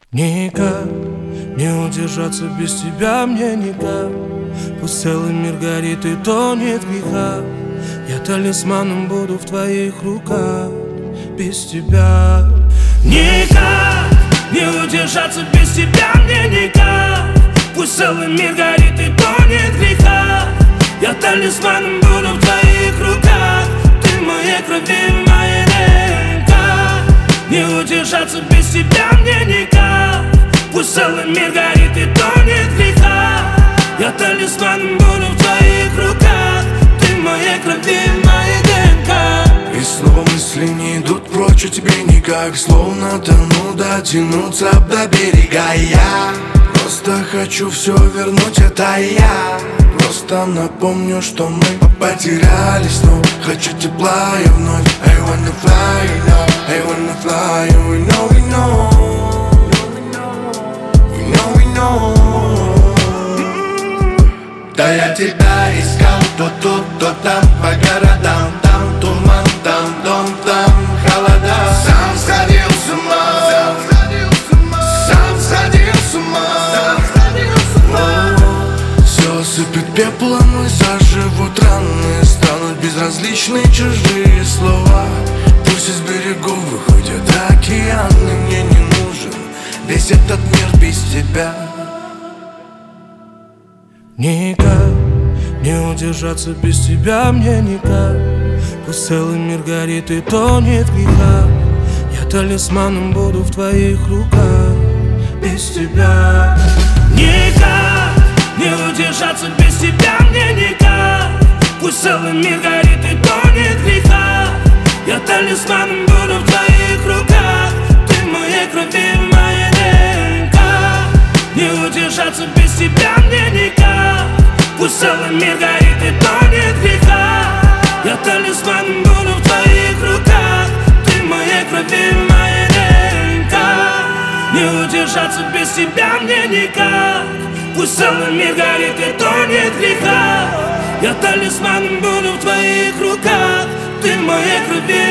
Никак не удержаться без тебя мне никак. Пусть целый мир горит и тонет в грехах, я талисманом буду в твоих руках. Без тебя никак не удержаться без тебя мне никак. Пусть целый мир горит и тонет в грехах, я талисманом буду в твоих руках. Ты в моей крови, в моей ДНК. Не удержаться без тебя мне никак. Пусть целый мир горит и тонет в грехах, я талисманом буду в твоих руках. Ты в моей крови, в моей ДНК. И снова мысли не идут прочь, а тебе никак. Словно тону, дотянуться до берега. Я просто хочу все вернуть, это я. Просто напомню, что мы потерялись, но хочу тепла и вновь. I wanna fly, you know, I wanna fly, and we know, we know. We know, we know. Да я тебя искал то тут, то там, по городам. Там туман, там дом, там холода. Сам сходил с ума, сам сходил с ума. Все сыпет пеплом и заживут раны. Станут безразличны чужие слова. Пусть из берегов выходят океаны. Мне не нужен весь этот мир без тебя. Никак не удержаться без тебя мне никак. Пусть целый мир горит и тонет в грехах, я талисманом буду в твоих руках. Без тебя никак не удержаться без тебя мне никак. Пусть целый мир горит и тонет в грехах, я талисманом буду в твоих руках. Ты в моей крови, в моей ДНК. Не удержаться без тебя мне никак. Пусть целый мир горит и тонет в грехах, я талисманом буду в твоих руках. Ты в моей крови, в моей ДНК. Не удержаться без тебя мне никак. Пусть целый мир горит и тонет в грехах, я талисманом буду в твоих руках. Ты в моей крови,